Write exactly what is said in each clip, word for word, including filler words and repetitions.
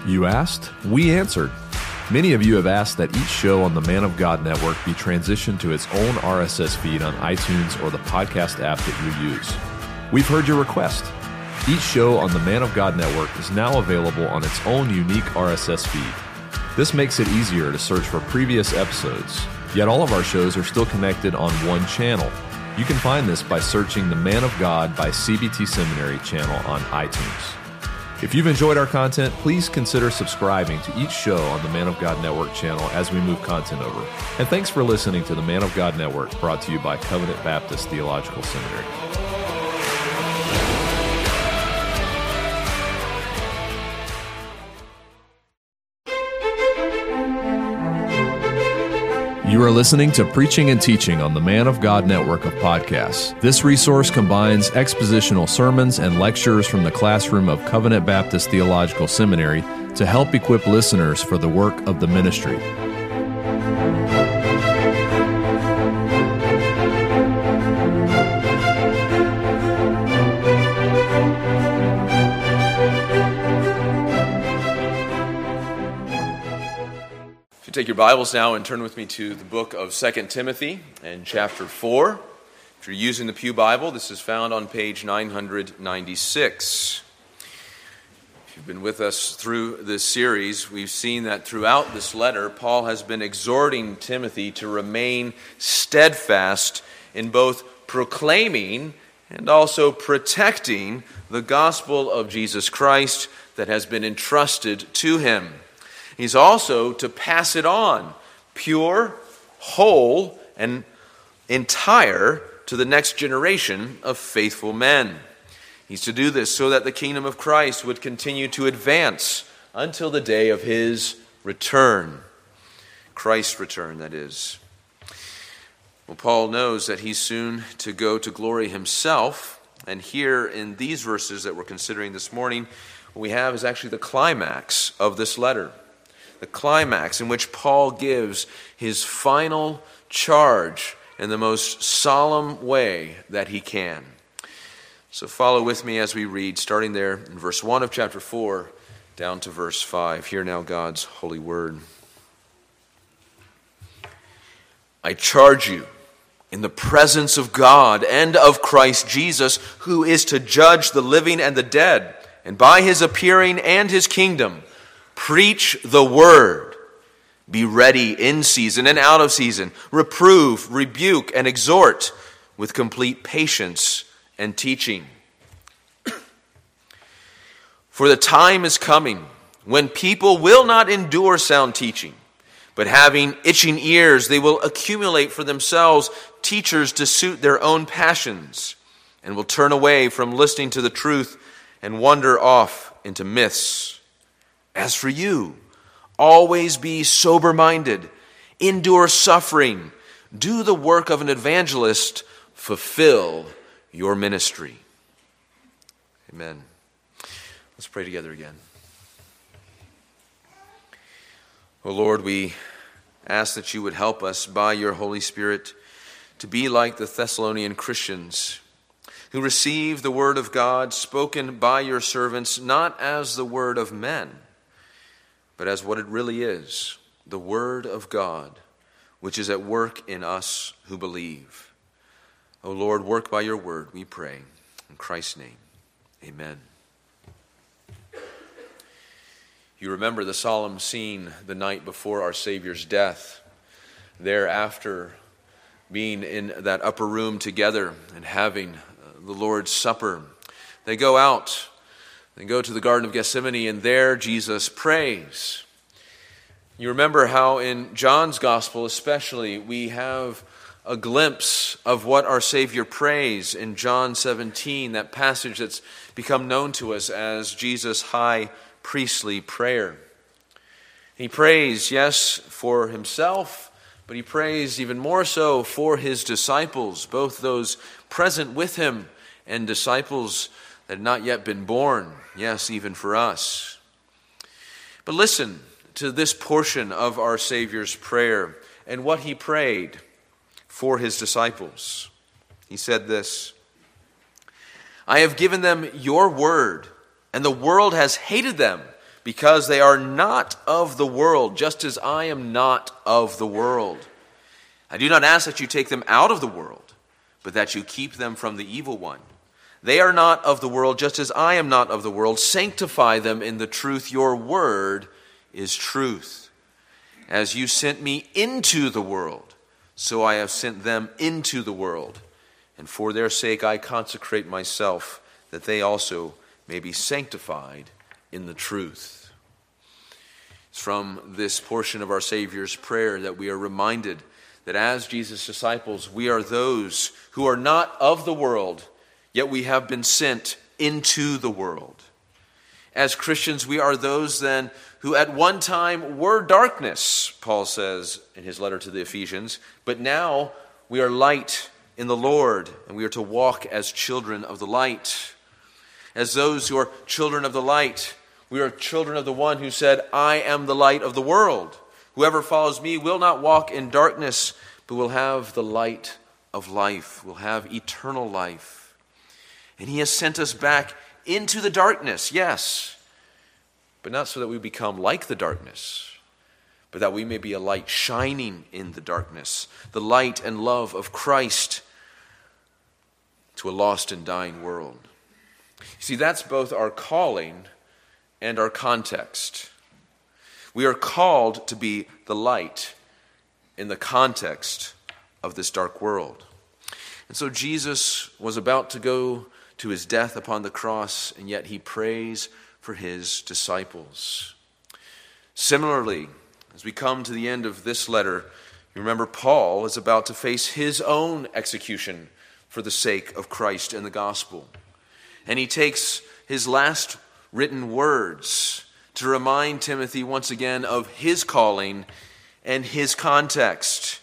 You asked, we answered. Many of you have asked that each show on the Man of God Network be transitioned to its own R S S feed on iTunes or the podcast app that you use. We've heard your request. Each show on the Man of God Network is now available on its own unique R S S feed. This makes it easier to search for previous episodes, yet all of our shows are still connected on one channel. You can find this by searching the Man of God by C B T Seminary channel on iTunes. If you've enjoyed our content, please consider subscribing to each show on the Man of God Network channel as we move content over. And thanks for listening to the Man of God Network, brought to you by Covenant Baptist Theological Seminary. You are listening to Preaching and Teaching on the Man of God network of podcasts. This resource combines expositional sermons and lectures from the classroom of Covenant Baptist Theological Seminary to help equip listeners for the work of the ministry. Take your Bibles now and turn with me to the book of Second Timothy and chapter four. If you're using the Pew Bible, this is found on page nine ninety-six. If you've been with us through this series, we've seen that throughout this letter, Paul has been exhorting Timothy to remain steadfast in both proclaiming and also protecting the gospel of Jesus Christ that has been entrusted to him. He's also to pass it on, pure, whole, and entire, to the next generation of faithful men. He's to do this so that the kingdom of Christ would continue to advance until the day of his return. Christ's return, that is. Well, Paul knows that he's soon to go to glory himself, and here in these verses that we're considering this morning, what we have is actually the climax of this letter. The climax in which Paul gives his final charge in the most solemn way that he can. So follow with me as we read, starting there in verse one of chapter four, down to verse five. Hear now God's holy word. I charge you in the presence of God and of Christ Jesus, who is to judge the living and the dead, and by his appearing and his kingdom, preach the word. Be ready in season and out of season. Reprove, rebuke, and exhort with complete patience and teaching. For the time is coming when people will not endure sound teaching, but having itching ears, they will accumulate for themselves teachers to suit their own passions, and will turn away from listening to the truth and wander off into myths. As for you, always be sober-minded, endure suffering, do the work of an evangelist, fulfill your ministry. Amen. Let's pray together again. Oh Lord, we ask that you would help us by your Holy Spirit to be like the Thessalonian Christians who receive the word of God spoken by your servants not as the word of men, but as what it really is, the word of God, which is at work in us who believe. O Lord, work by your word, we pray. In Christ's name, amen. You remember the solemn scene the night before our Savior's death. Thereafter, being in that upper room together and having the Lord's Supper, they go out. They go to the Garden of Gethsemane, and there Jesus prays. You remember how in John's Gospel especially, we have a glimpse of what our Savior prays in John seventeen, that passage that's become known to us as Jesus' high priestly prayer. He prays, yes, for himself, but he prays even more so for his disciples, both those present with him and disciples that had not yet been born, yes, even for us. But listen to this portion of our Savior's prayer and what he prayed for his disciples. He said this, I have given them your word, and the world has hated them, because they are not of the world, just as I am not of the world. I do not ask that you take them out of the world, but that you keep them from the evil one. They are not of the world, just as I am not of the world. Sanctify them in the truth. Your word is truth. As you sent me into the world, so I have sent them into the world. And for their sake I consecrate myself, that they also may be sanctified in the truth. It's from this portion of our Savior's prayer that we are reminded that as Jesus' disciples, we are those who are not of the world, yet we have been sent into the world. As Christians, we are those then who at one time were darkness, Paul says in his letter to the Ephesians, but now we are light in the Lord, and we are to walk as children of the light. As those who are children of the light, we are children of the one who said, I am the light of the world. Whoever follows me will not walk in darkness, but will have the light of life, will have eternal life. And he has sent us back into the darkness, yes, but not so that we become like the darkness, but that we may be a light shining in the darkness, the light and love of Christ to a lost and dying world. You see, that's both our calling and our context. We are called to be the light in the context of this dark world. And so Jesus was about to go to his death upon the cross, and yet he prays for his disciples. Similarly, as we come to the end of this letter, you remember Paul is about to face his own execution for the sake of Christ and the gospel. And he takes his last written words to remind Timothy once again of his calling and his context.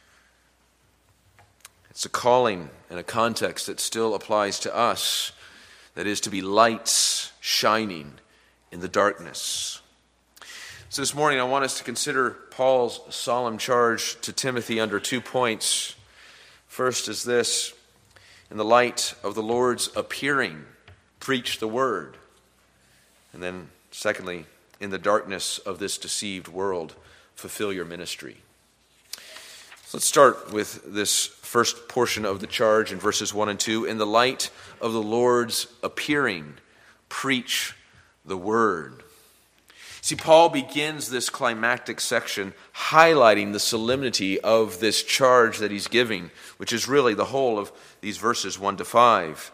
It's a calling and a context that still applies to us, that is to be lights shining in the darkness. So this morning I want us to consider Paul's solemn charge to Timothy under two points. First is this: in the light of the Lord's appearing, preach the word. And then secondly, in the darkness of this deceived world, fulfill your ministry. So let's start with this first portion of the charge in verses one and two. In the light of the Lord's appearing, preach the word. See, Paul begins this climactic section highlighting the solemnity of this charge that he's giving, which is really the whole of these verses one to five.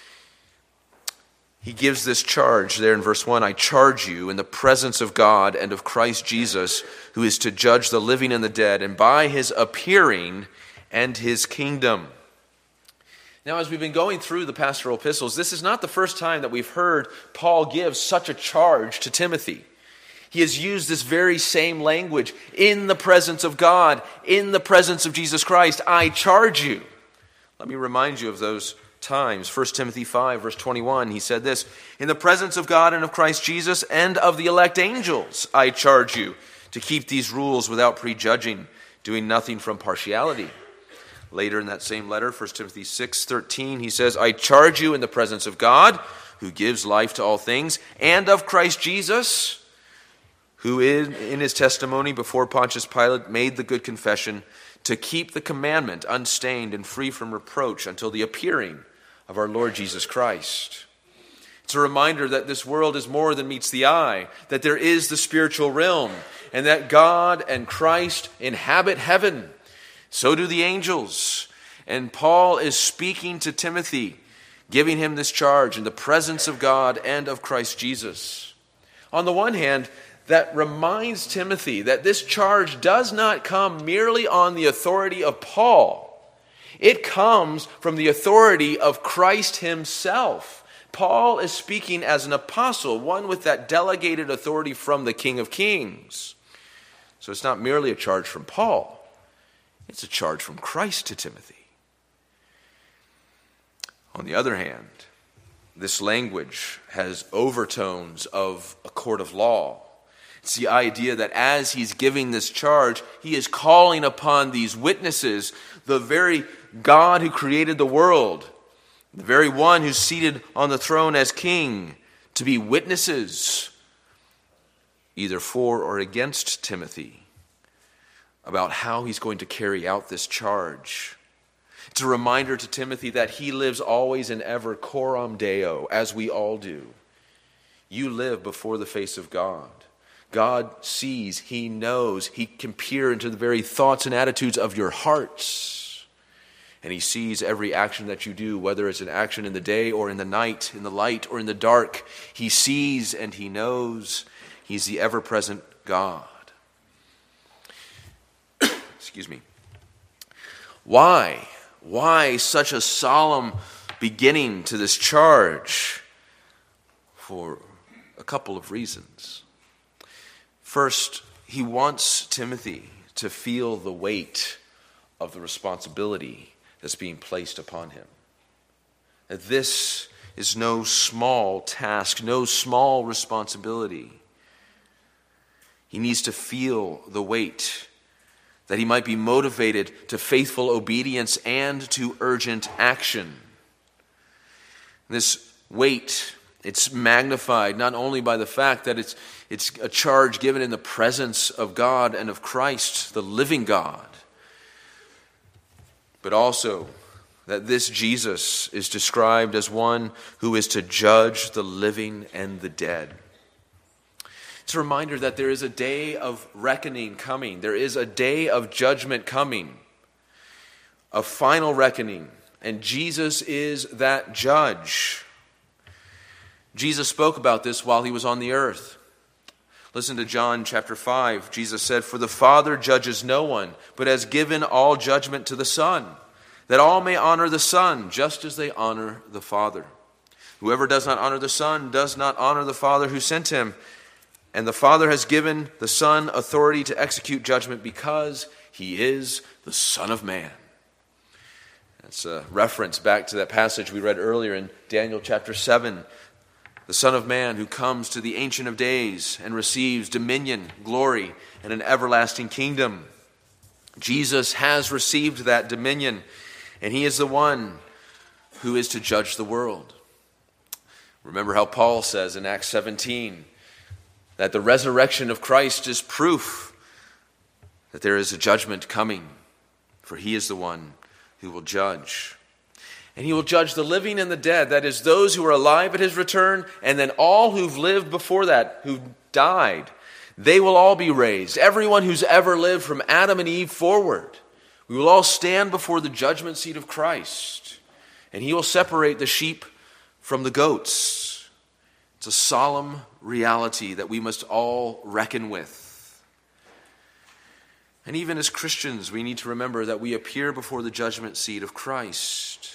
He gives this charge there in verse one, I charge you in the presence of God and of Christ Jesus, who is to judge the living and the dead, and by his appearing and his kingdom. Now, as we've been going through the pastoral epistles, this is not the first time that we've heard Paul give such a charge to Timothy. He has used this very same language, in the presence of God, in the presence of Jesus Christ, I charge you. Let me remind you of those times. First Timothy five, verse twenty-one, he said this, in the presence of God and of Christ Jesus and of the elect angels, I charge you to keep these rules without prejudging, doing nothing from partiality. Later in that same letter, First Timothy six, thirteen, he says, I charge you in the presence of God, who gives life to all things, and of Christ Jesus, who in, in his testimony before Pontius Pilate made the good confession, to keep the commandment unstained and free from reproach until the appearing of our Lord Jesus Christ. It's a reminder that this world is more than meets the eye, that there is the spiritual realm, and that God and Christ inhabit heaven. So do the angels. And Paul is speaking to Timothy, giving him this charge in the presence of God and of Christ Jesus. On the one hand, that reminds Timothy that this charge does not come merely on the authority of Paul. It comes from the authority of Christ himself. Paul is speaking as an apostle, one with that delegated authority from the King of Kings. So it's not merely a charge from Paul. It's a charge from Christ to Timothy. On the other hand, this language has overtones of a court of law. It's the idea that as he's giving this charge, he is calling upon these witnesses, the very God who created the world, the very one who's seated on the throne as king, to be witnesses either for or against Timothy about how he's going to carry out this charge. It's a reminder to Timothy that he lives always and ever coram Deo, as we all do. You live before the face of God. God sees, He knows, He can peer into the very thoughts and attitudes of your hearts. And He sees every action that you do, whether it's an action in the day or in the night, in the light or in the dark. He sees and He knows. He's the ever-present God. Excuse me. Why? Why such a solemn beginning to this charge? For a couple of reasons. First, he wants Timothy to feel the weight of the responsibility that's being placed upon him. That this is no small task, no small responsibility. He needs to feel the weight, that he might be motivated to faithful obedience and to urgent action. This weight, it's magnified not only by the fact that it's, it's a charge given in the presence of God and of Christ, the living God, but also that this Jesus is described as one who is to judge the living and the dead. It's a reminder that there is a day of reckoning coming. There is a day of judgment coming, a final reckoning, and Jesus is that judge. Jesus spoke about this while he was on the earth. Listen to John chapter five. Jesus said, "For the Father judges no one, but has given all judgment to the Son, that all may honor the Son, just as they honor the Father. Whoever does not honor the Son does not honor the Father who sent him. And the Father has given the Son authority to execute judgment because he is the Son of Man." That's a reference back to that passage we read earlier in Daniel chapter seven. The Son of Man who comes to the Ancient of Days and receives dominion, glory, and an everlasting kingdom. Jesus has received that dominion, and he is the one who is to judge the world. Remember how Paul says in Acts seventeen that the resurrection of Christ is proof that there is a judgment coming, for he is the one who will judge. And he will judge the living and the dead, that is, those who are alive at his return, and then all who've lived before that, who died. They will all be raised. Everyone who's ever lived from Adam and Eve forward. We will all stand before the judgment seat of Christ, and he will separate the sheep from the goats. It's a solemn reality that we must all reckon with. And even as Christians, we need to remember that we appear before the judgment seat of Christ.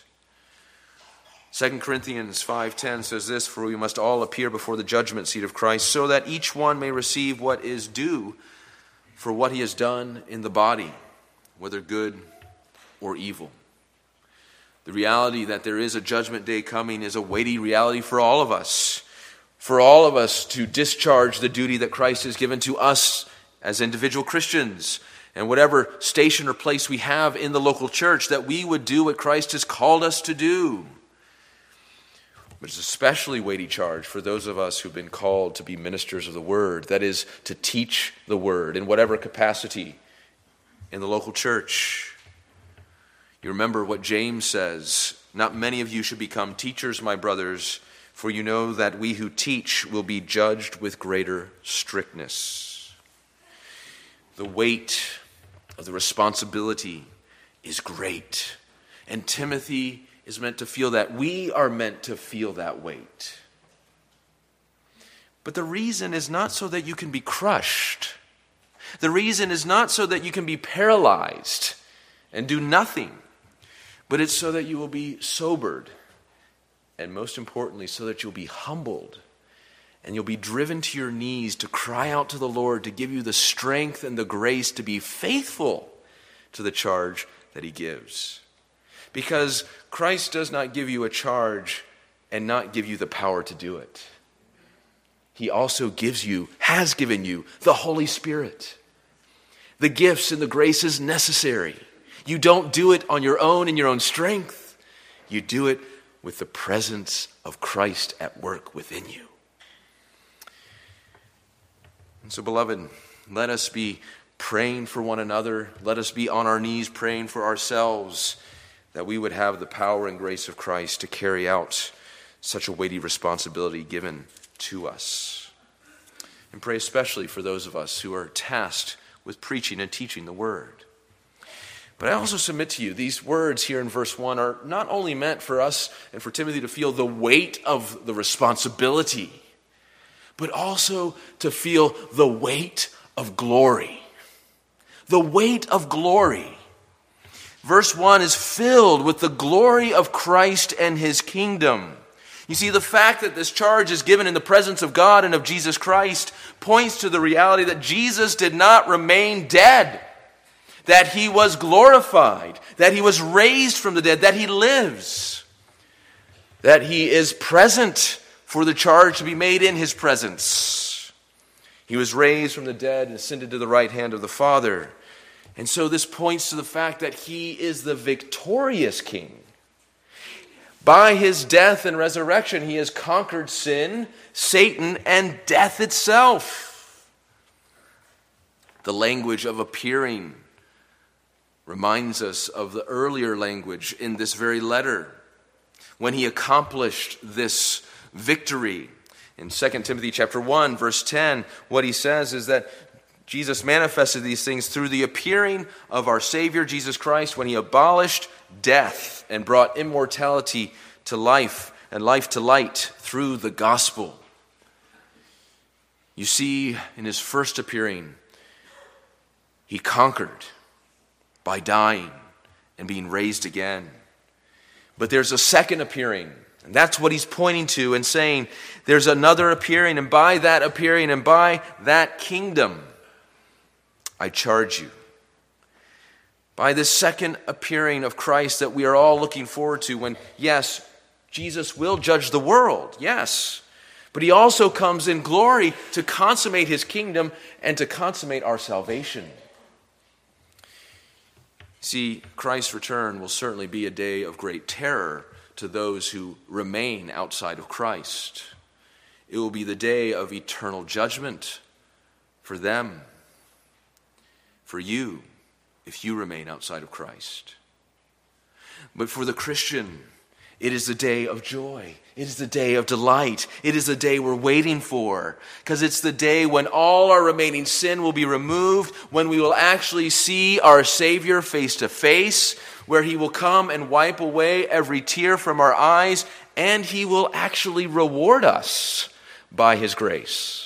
Second Corinthians five ten says this, "For we must all appear before the judgment seat of Christ, so that each one may receive what is due for what he has done in the body, whether good or evil." The reality that there is a judgment day coming is a weighty reality for all of us. For all of us to discharge the duty that Christ has given to us as individual Christians, and whatever station or place we have in the local church, that we would do what Christ has called us to do. But it's an especially weighty charge for those of us who've been called to be ministers of the Word, that is, to teach the Word in whatever capacity in the local church. You remember what James says, "Not many of you should become teachers, my brothers, for you know that we who teach will be judged with greater strictness." The weight of the responsibility is great, and Timothy is meant to feel that. We are meant to feel that weight. But the reason is not so that you can be crushed. The reason is not so that you can be paralyzed and do nothing, but it's so that you will be sobered. And most importantly, so that you'll be humbled and you'll be driven to your knees to cry out to the Lord to give you the strength and the grace to be faithful to the charge that he gives. Because Christ does not give you a charge and not give you the power to do it. He also gives you, has given you, the Holy Spirit. The gifts and the graces necessary. You don't do it on your own in your own strength. You do it with the presence of Christ at work within you. And so, beloved, let us be praying for one another. Let us be on our knees praying for ourselves, that we would have the power and grace of Christ to carry out such a weighty responsibility given to us. And pray especially for those of us who are tasked with preaching and teaching the word. But I also submit to you, these words here in verse one are not only meant for us and for Timothy to feel the weight of the responsibility, but also to feel the weight of glory. The weight of glory. Verse one is filled with the glory of Christ and his kingdom. You see, the fact that this charge is given in the presence of God and of Jesus Christ points to the reality that Jesus did not remain dead, that he was glorified, that he was raised from the dead, that he lives, that he is present for the charge to be made in his presence. He was raised from the dead and ascended to the right hand of the Father. And so this points to the fact that he is the victorious king. By his death and resurrection, he has conquered sin, Satan, and death itself. The language of appearing reminds us of the earlier language in this very letter, when he accomplished this victory. In Second Timothy chapter one, verse ten, what he says is that Jesus manifested these things through the appearing of our Savior, Jesus Christ, when he abolished death and brought immortality to life and life to light through the gospel. You see, in his first appearing, he conquered by dying and being raised again. But there's a second appearing, and that's what he's pointing to and saying, there's another appearing, and by that appearing and by that kingdom, I charge you. By this second appearing of Christ that we are all looking forward to, when, yes, Jesus will judge the world, yes, but he also comes in glory to consummate his kingdom and to consummate our salvation. See, Christ's return will certainly be a day of great terror to those who remain outside of Christ. It will be the day of eternal judgment for them, for you, if you remain outside of Christ. But for the Christian, it is the day of joy. It is the day of delight. It is the day we're waiting for, because it's the day when all our remaining sin will be removed, when we will actually see our Savior face to face, where he will come and wipe away every tear from our eyes, and he will actually reward us by his grace.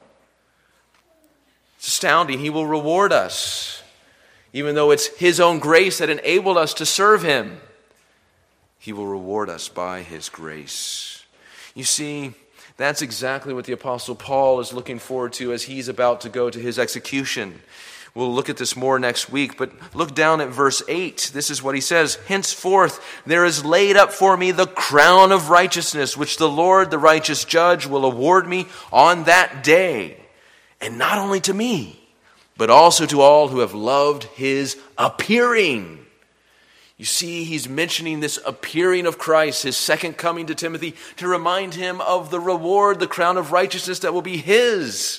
It's astounding. He will reward us, even though it's his own grace that enabled us to serve him. He will reward us by his grace. You see, that's exactly what the Apostle Paul is looking forward to as he's about to go to his execution. We'll look at this more next week, but look down at verse eight. This is what he says. Henceforth, there is laid up for me the crown of righteousness, which the Lord, the righteous judge, will award me on that day. And not only to me, but also to all who have loved his appearing. You see, he's mentioning this appearing of Christ, his second coming to Timothy, to remind him of the reward, the crown of righteousness that will be his,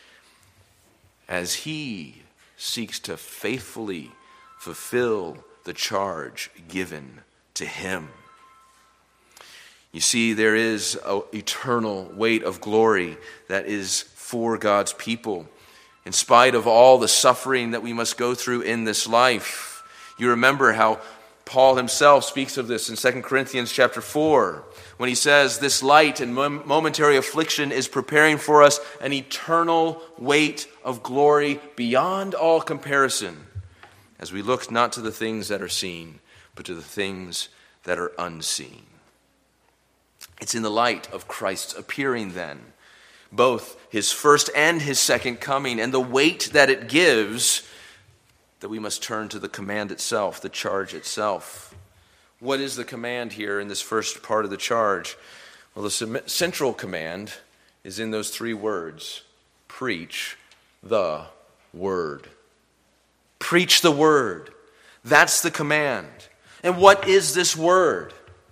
as he seeks to faithfully fulfill the charge given to him. You see, there is an eternal weight of glory that is for God's people. In spite of all the suffering that we must go through in this life. You remember how Paul himself speaks of this in Second Corinthians chapter four, when he says, this light and momentary affliction is preparing for us an eternal weight of glory beyond all comparison, as we look not to the things that are seen, but to the things that are unseen. It's in the light of Christ's appearing then, both his first and his second coming, and the weight that it gives, that we must turn to the command itself, the charge itself. What is the command here in this first part of the charge? Well, the central command is in those three words: preach the word. Preach the word. That's the command. And what is this word?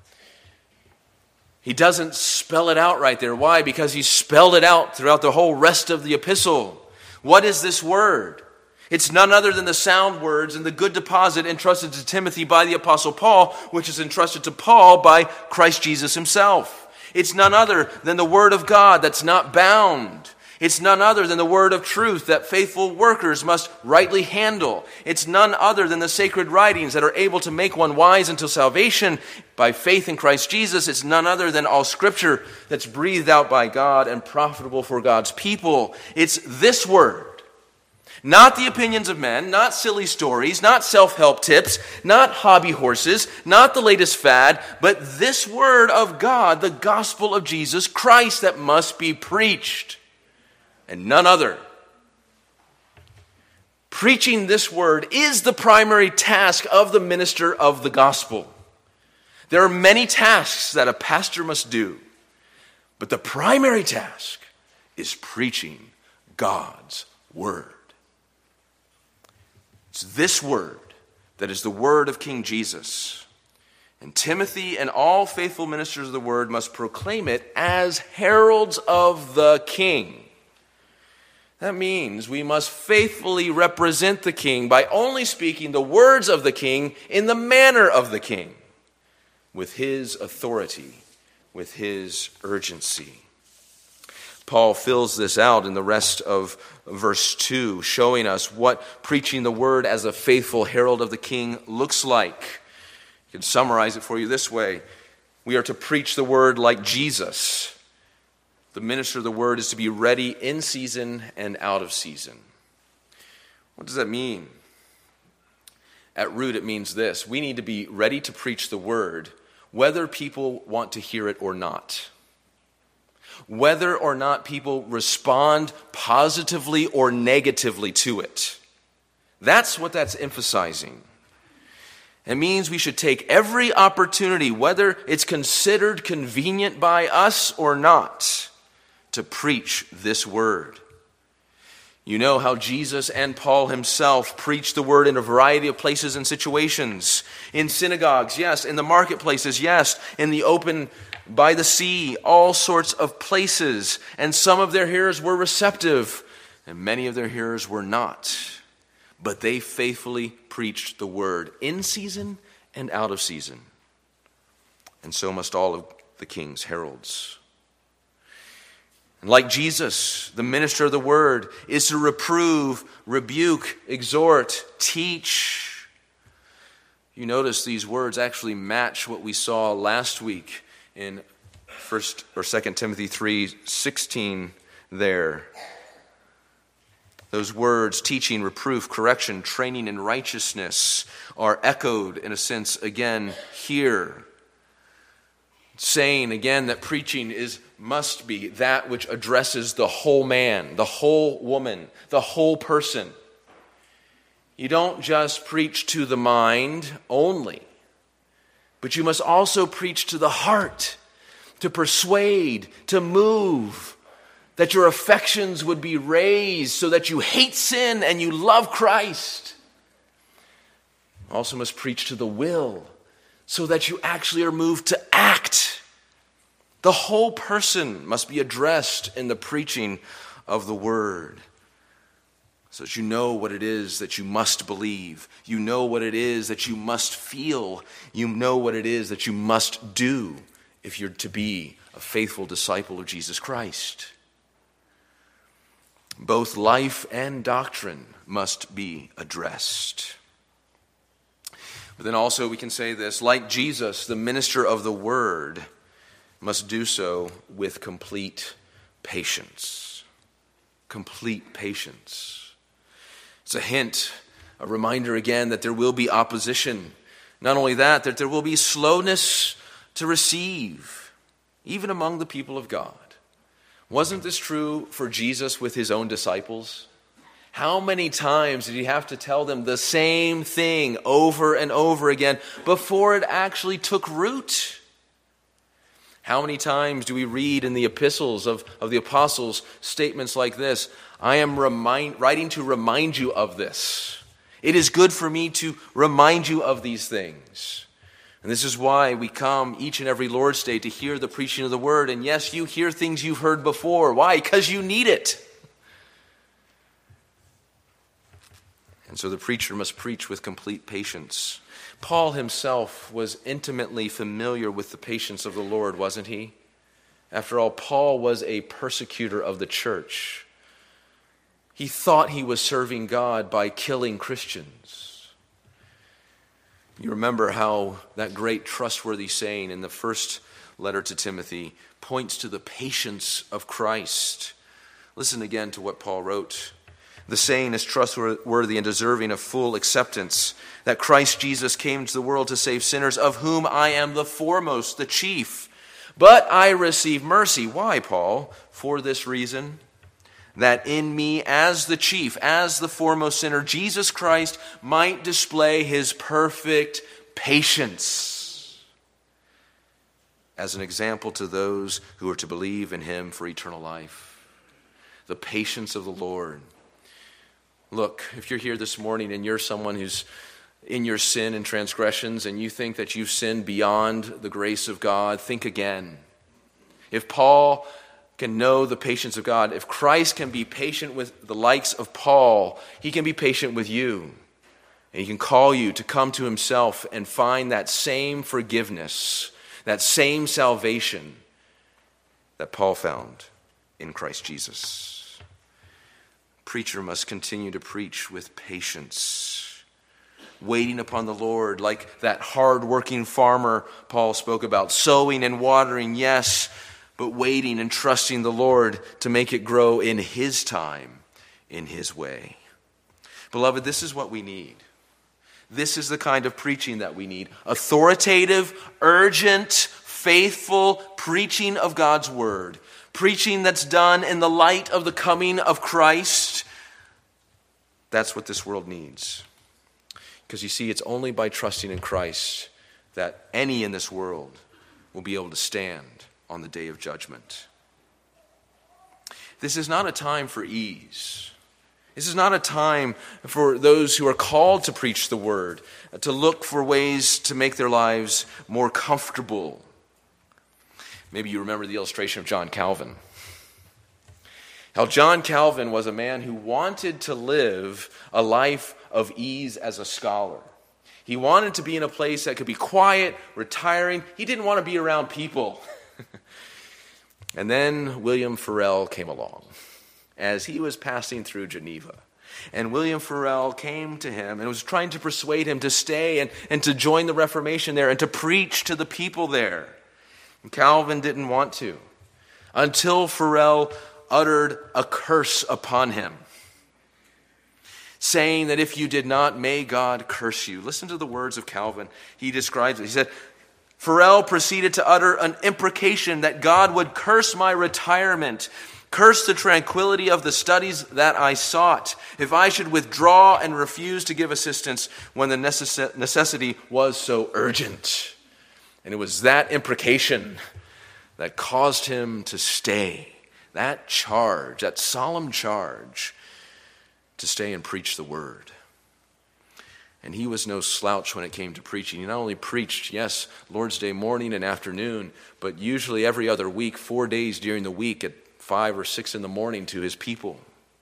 He doesn't spell it out right there. Why? Because he spelled it out throughout the whole rest of the epistle. What is this word? It's none other than the sound words and the good deposit entrusted to Timothy by the Apostle Paul, which is entrusted to Paul by Christ Jesus himself. It's none other than the word of God that's not bound. It's none other than the word of truth that faithful workers must rightly handle. It's none other than the sacred writings that are able to make one wise unto salvation by faith in Christ Jesus. It's none other than all Scripture that's breathed out by God and profitable for God's people. It's this word. Not the opinions of men, not silly stories, not self-help tips, not hobby horses, not the latest fad, but this word of God, the gospel of Jesus Christ that must be preached, and none other. Preaching this word is the primary task of the minister of the gospel. There are many tasks that a pastor must do, but the primary task is preaching God's word. It's this word that is the word of King Jesus. And Timothy and all faithful ministers of the word must proclaim it as heralds of the king. That means we must faithfully represent the king by only speaking the words of the king in the manner of the king, with his authority, with his urgency. Paul fills this out in the rest of verse two, showing us what preaching the word as a faithful herald of the king looks like. I can summarize it for you this way. We are to preach the word like Jesus. The minister of the word is to be ready in season and out of season. What does that mean? At root, it means this. We need to be ready to preach the word, whether people want to hear it or not. Whether or not people respond positively or negatively to it. That's what that's emphasizing. It means we should take every opportunity, whether it's considered convenient by us or not, to preach this word. You know how Jesus and Paul himself preached the word in a variety of places and situations. In synagogues, yes. In the marketplaces, yes. In the open, by the sea, all sorts of places. And some of their hearers were receptive, and many of their hearers were not. But they faithfully preached the word in season and out of season. And so must all of the king's heralds. And like Jesus, the minister of the word is to reprove, rebuke, exhort, teach. You notice these words actually match what we saw last week in First or Second Timothy three sixteen there. Those words, teaching, reproof, correction, training in righteousness, are echoed in a sense again here. Saying again that preaching is must be that which addresses the whole man, the whole woman, the whole person. You don't just preach to the mind only, but you must also preach to the heart, to persuade, to move, that your affections would be raised so that you hate sin and you love Christ. Also must preach to the will so that you actually are moved to act. The whole person must be addressed in the preaching of the word, so that you know what it is that you must believe. You know what it is that you must feel. You know what it is that you must do if you're to be a faithful disciple of Jesus Christ. Both life and doctrine must be addressed. But then also we can say this, like Jesus, the minister of the word must do so with complete patience. Complete patience. It's a hint, a reminder again that there will be opposition. Not only that, that there will be slowness to receive, even among the people of God. Wasn't this true for Jesus with his own disciples? How many times did he have to tell them the same thing over and over again before it actually took root? How many times do we read in the epistles of, of the apostles statements like this? I am remind, writing to remind you of this. It is good for me to remind you of these things. And this is why we come each and every Lord's Day to hear the preaching of the word. And yes, you hear things you've heard before. Why? Because you need it. And so the preacher must preach with complete patience. Paul himself was intimately familiar with the patience of the Lord, wasn't he? After all, Paul was a persecutor of the church. He thought he was serving God by killing Christians. You remember how that great trustworthy saying in the first letter to Timothy points to the patience of Christ. Listen again to what Paul wrote. The saying is trustworthy and deserving of full acceptance, that Christ Jesus came into the world to save sinners, of whom I am the foremost, the chief. But I receive mercy. Why, Paul? For this reason, that in me as the chief, as the foremost sinner, Jesus Christ might display his perfect patience as an example to those who are to believe in him for eternal life. The patience of the Lord. Look, if you're here this morning and you're someone who's in your sin and transgressions and you think that you've sinned beyond the grace of God, think again. If Paul can know the patience of God, if Christ can be patient with the likes of Paul, he can be patient with you. And he can call you to come to himself and find that same forgiveness, that same salvation that Paul found in Christ Jesus. Preacher must continue to preach with patience, waiting upon the Lord, like that hard-working farmer Paul spoke about, sowing and watering, yes, but waiting and trusting the Lord to make it grow in his time, in his way. Beloved, this is what we need. This is the kind of preaching that we need. Authoritative, urgent, faithful preaching of God's word. Preaching that's done in the light of the coming of Christ. That's what this world needs. Because you see, it's only by trusting in Christ that any in this world will be able to stand on the day of judgment. This is not a time for ease. This is not a time for those who are called to preach the word, to look for ways to make their lives more comfortable. Maybe you remember the illustration of John Calvin. How John Calvin was a man who wanted to live a life of ease as a scholar. He wanted to be in a place that could be quiet, retiring. He didn't want to be around people. And then William Farel came along as he was passing through Geneva. And William Farel came to him and was trying to persuade him to stay and, and to join the Reformation there and to preach to the people there. And Calvin didn't want to, until Farel uttered a curse upon him, saying that if you did not, may God curse you. Listen to the words of Calvin. He describes it. He said, Farel proceeded to utter an imprecation that God would curse my retirement, curse the tranquility of the studies that I sought, if I should withdraw and refuse to give assistance when the necess- necessity was so urgent. And it was that imprecation that caused him to stay, that charge, that solemn charge, to stay and preach the word. And he was no slouch when it came to preaching. He not only preached, yes, Lord's Day morning and afternoon, but usually every other week, four days during the week at five or six in the morning to his people.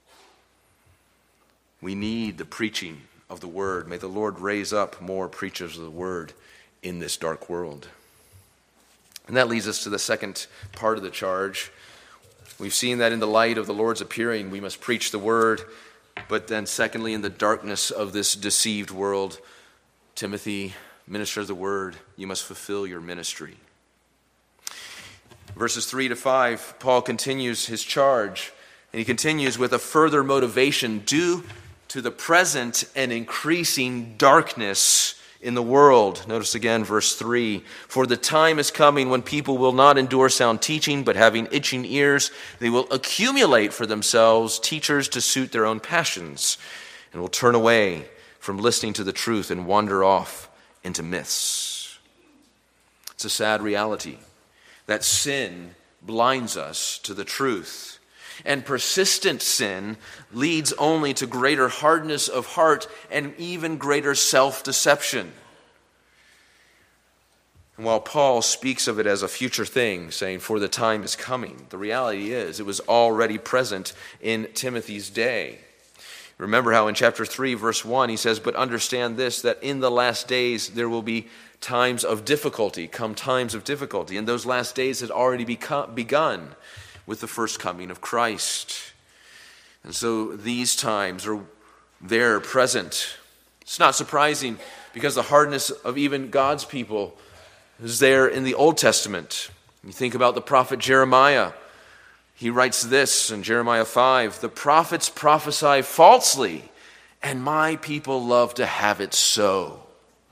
We need the preaching of the word. May the Lord raise up more preachers of the word in this dark world. And that leads us to the second part of the charge. We've seen that in the light of the Lord's appearing, we must preach the word. But then secondly, in the darkness of this deceived world, Timothy, minister of the word, you must fulfill your ministry. Verses three to five, Paul continues his charge. And he continues with a further motivation due to the present and increasing darkness in the world. Notice again verse three. For the time is coming when people will not endure sound teaching, but having itching ears, they will accumulate for themselves teachers to suit their own passions, and will turn away from listening to the truth and wander off into myths. It's a sad reality that sin blinds us to the truth. And persistent sin leads only to greater hardness of heart and even greater self-deception. And while Paul speaks of it as a future thing, saying, for the time is coming, the reality is it was already present in Timothy's day. Remember how in chapter three, verse one, he says, "But understand this, that in the last days there will be times of difficulty, come times of difficulty." And those last days had already become, begun with the first coming of Christ. And so these times are there, present. It's not surprising because the hardness of even God's people is there in the Old Testament. You think about the prophet Jeremiah. He writes this in Jeremiah five, "The prophets prophesy falsely, and my people love to have it so."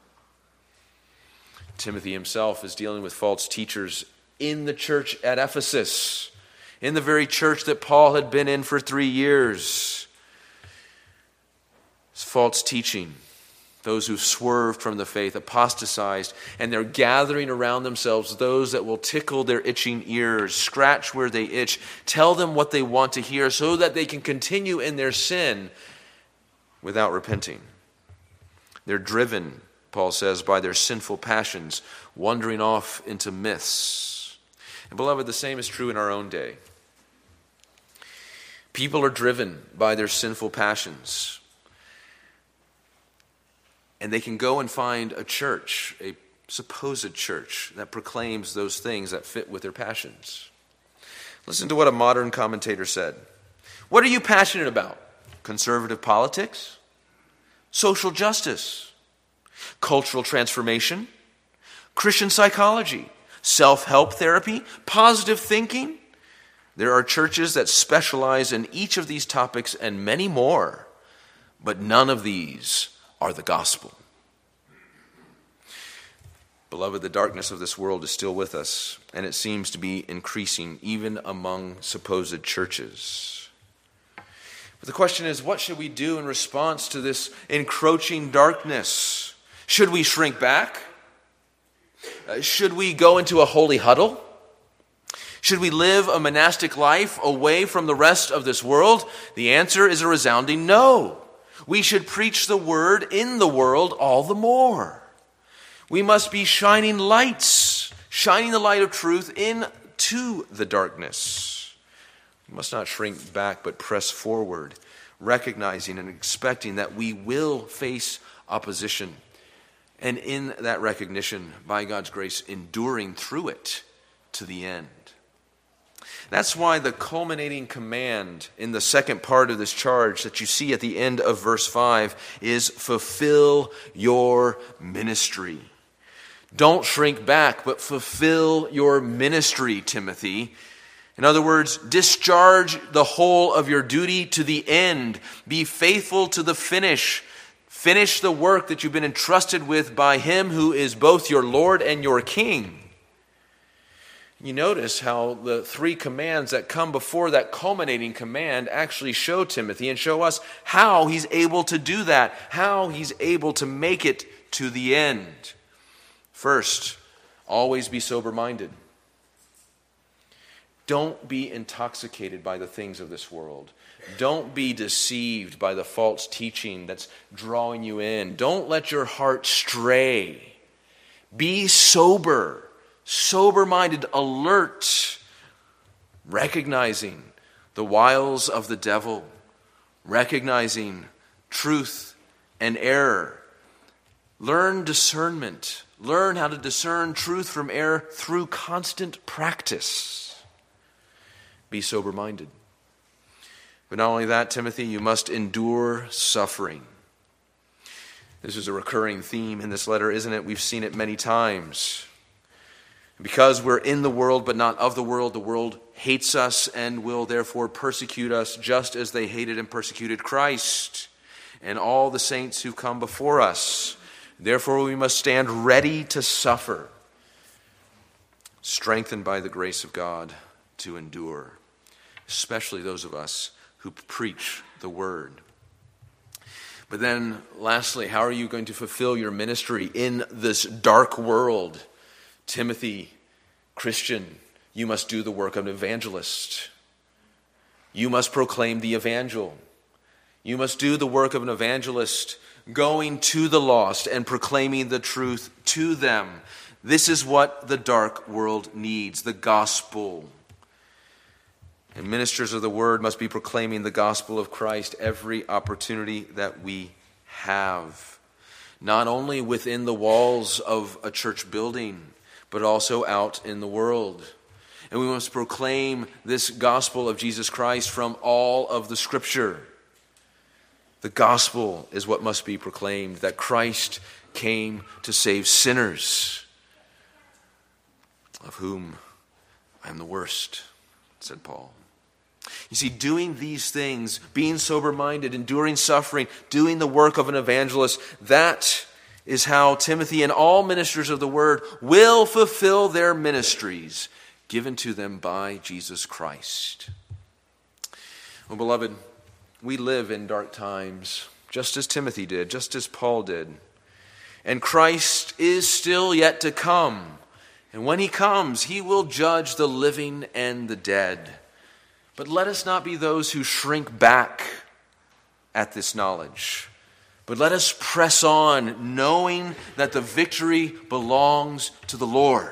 Timothy himself is dealing with false teachers in the church at Ephesus, in the very church that Paul had been in for three years. It's false teaching. Those who swerved from the faith, apostatized, and they're gathering around themselves those that will tickle their itching ears, scratch where they itch, tell them what they want to hear so that they can continue in their sin without repenting. They're driven, Paul says, by their sinful passions, wandering off into myths. And beloved, the same is true in our own day. People are driven by their sinful passions. And they can go and find a church, a supposed church, that proclaims those things that fit with their passions. Listen to what a modern commentator said. "What are you passionate about? Conservative politics? Social justice? Cultural transformation? Christian psychology? Self-help therapy? Positive thinking?" There are churches that specialize in each of these topics and many more, but none of these are the gospel. Beloved, the darkness of this world is still with us, and it seems to be increasing even among supposed churches. But the question is, what should we do in response to this encroaching darkness? Should we shrink back? Uh, should we go into a holy huddle? Should we live a monastic life away from the rest of this world? The answer is a resounding no. We should preach the word in the world all the more. We must be shining lights, shining the light of truth into the darkness. We must not shrink back, but press forward, recognizing and expecting that we will face opposition. And in that recognition, by God's grace, enduring through it to the end. That's why the culminating command in the second part of this charge that you see at the end of verse five is fulfill your ministry. Don't shrink back, but fulfill your ministry, Timothy. In other words, discharge the whole of your duty to the end. Be faithful to the finish. Finish the work that you've been entrusted with by Him who is both your Lord and your King. You notice how the three commands that come before that culminating command actually show Timothy and show us how he's able to do that, how he's able to make it to the end. First, always be sober-minded. Don't be intoxicated by the things of this world. Don't be deceived by the false teaching that's drawing you in. Don't let your heart stray. Be sober. Sober-minded, alert, recognizing the wiles of the devil, recognizing truth and error. Learn discernment. Learn how to discern truth from error through constant practice. Be sober-minded. But not only that, Timothy, you must endure suffering. This is a recurring theme in this letter, isn't it? We've seen it many times. Because we're in the world but not of the world, the world hates us and will therefore persecute us just as they hated and persecuted Christ and all the saints who come before us. Therefore we must stand ready to suffer, strengthened by the grace of God to endure, especially those of us who preach the word. But then lastly, how are you going to fulfill your ministry in this dark world? Timothy, Christian, you must do the work of an evangelist. You must proclaim the evangel. You must do the work of an evangelist, going to the lost and proclaiming the truth to them. This is what the dark world needs, the gospel. And ministers of the word must be proclaiming the gospel of Christ every opportunity that we have, not only within the walls of a church building, but also out in the world. And we must proclaim this gospel of Jesus Christ from all of the Scripture. The gospel is what must be proclaimed, that Christ came to save sinners, of whom I am the worst, said Paul. You see, doing these things, being sober-minded, enduring suffering, doing the work of an evangelist, that is how Timothy and all ministers of the word will fulfill their ministries given to them by Jesus Christ. Oh, beloved, we live in dark times, just as Timothy did, just as Paul did. And Christ is still yet to come. And when he comes, he will judge the living and the dead. But let us not be those who shrink back at this knowledge, but let us press on, knowing that the victory belongs to the Lord.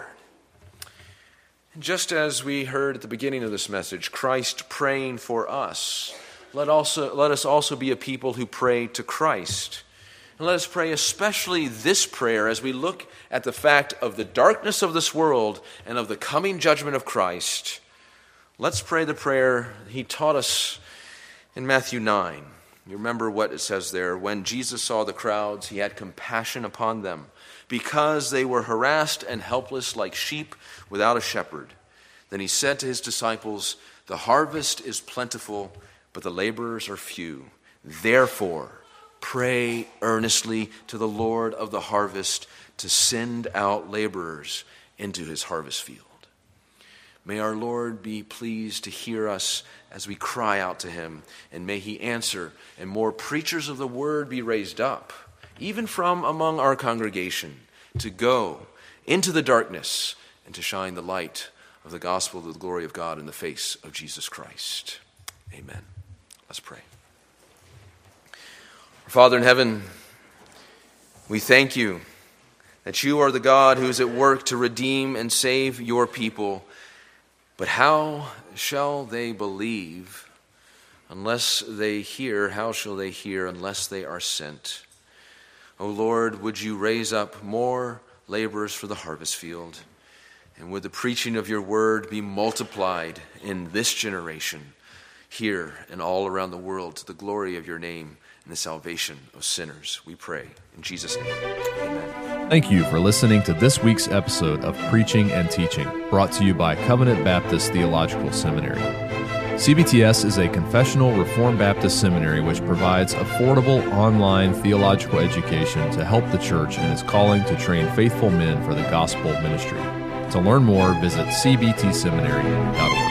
And just as we heard at the beginning of this message, Christ praying for us, let also let us also be a people who pray to Christ. And let us pray especially this prayer as we look at the fact of the darkness of this world and of the coming judgment of Christ. Let's pray the prayer he taught us in Matthew nine. You remember what it says there. When Jesus saw the crowds, he had compassion upon them, because they were harassed and helpless like sheep without a shepherd. Then he said to his disciples, "The harvest is plentiful, but the laborers are few. Therefore, pray earnestly to the Lord of the harvest to send out laborers into his harvest field." May our Lord be pleased to hear us as we cry out to him, and may he answer, and more preachers of the word be raised up, even from among our congregation, to go into the darkness and to shine the light of the gospel of the glory of God in the face of Jesus Christ. Amen. Let's pray. Father in heaven, we thank you that you are the God who is at work to redeem and save your people. But how shall they believe unless they hear? How shall they hear unless they are sent? O Lord, would you raise up more laborers for the harvest field? And would the preaching of your word be multiplied in this generation, here and all around the world, to the glory of your name and the salvation of sinners? We pray in Jesus' name. Amen. Thank you for listening to this week's episode of Preaching and Teaching, brought to you by Covenant Baptist Theological Seminary. C B T S is a confessional Reformed Baptist seminary which provides affordable online theological education to help the church in its calling to train faithful men for the gospel ministry. To learn more, visit c b t seminary dot org.